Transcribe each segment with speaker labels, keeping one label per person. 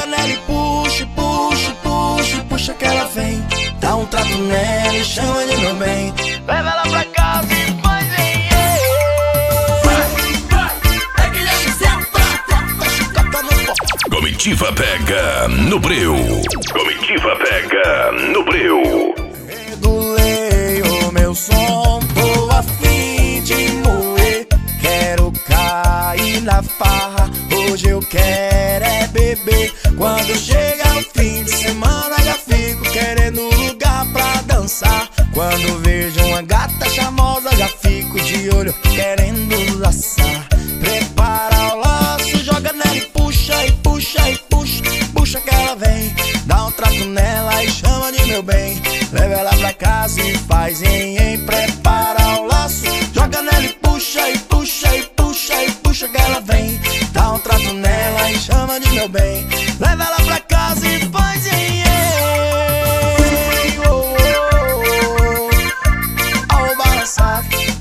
Speaker 1: joga nela e puxa, puxa, puxa, puxa que ela vem. Dá um trato nela e chama de meu bem. Leva ela pra casa e faz em é que já me senta, chicota no pó.
Speaker 2: Comitiva pega no breu. Comitiva pega no breu.
Speaker 1: Regulei o meu som, tô a fim de moer. Quero cair na farra, hoje eu quero é beber. Quando chega o fim de semana já fico querendo lugar pra dançar. Quando vejo uma gata charmosa já fico de olho querendo laçar. Prepara o laço, joga nela e puxa, e puxa, e puxa, puxa que ela vem. Dá um trato nela e chama de meu bem. Leva ela pra casa e faz em. Prepara o laço, joga nela e puxa, e puxa, e puxa, e puxa que ela vem. Dá um trato nela e chama de meu bem. Leva ela pra casa e faz em. Oh, oh, oh, oh, balançar.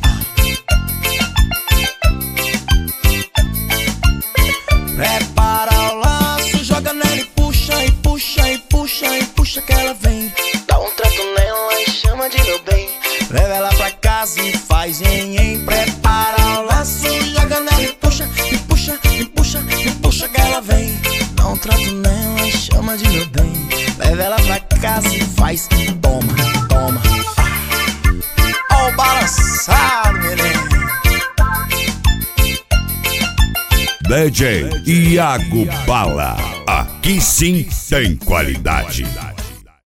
Speaker 1: Prepara o laço, joga nela e puxa, e puxa, e puxa, e puxa que ela vem. Dá um trato nela e chama de meu bem. Leva ela pra casa e faz em. Prepara o laço, joga nela e puxa, e puxa, e puxa, e puxa que ela vem. Dá um trato nela e chama de meu bem. Leva ela pra casa e faz. Toma, toma. Ó o balançado, menino.
Speaker 2: DJ Iago Bala. Aqui sim tem qualidade.